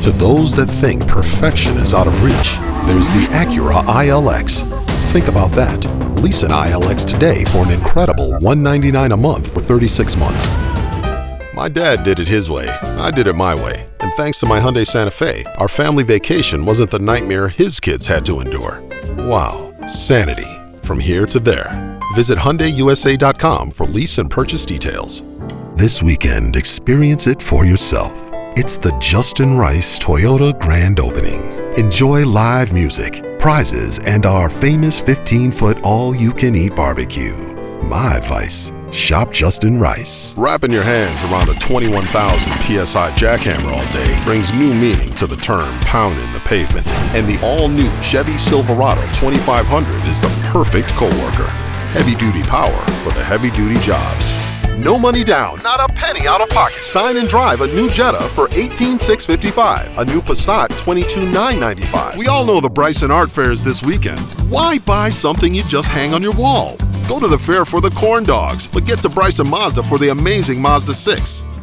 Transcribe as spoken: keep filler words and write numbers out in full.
To those that think perfection is out of reach, there's the Acura I L X. Think about that. Lease an I L X today for an incredible one hundred ninety-nine dollars a month for thirty-six months. My dad did it his way. I did it my way. And thanks to my Hyundai Santa Fe, our family vacation wasn't the nightmare his kids had to endure. Wow. Sanity. From here to there. Visit Hyundai U S A dot com for lease and purchase details. This weekend, experience it for yourself. It's the Justin Rice Toyota Grand Opening. Enjoy live music, prizes, and our famous fifteen-foot all-you-can-eat barbecue. My advice, shop Justin Rice. Wrapping your hands around a twenty-one thousand P S I jackhammer all day brings new meaning to the term pounding the pavement. And the all-new Chevy Silverado twenty-five hundred is the perfect coworker. Heavy-duty power for the heavy-duty jobs. No money down, not a penny out of pocket. Sign and drive a new Jetta for eighteen thousand six hundred fifty-five dollars. A new Passat, twenty-two thousand nine hundred ninety-five dollars. We all know the Bryson Art Fair is this weekend. Why buy something you just hang on your wall? Go to the fair for the corn dogs, but get to Bryson Mazda for the amazing Mazda six.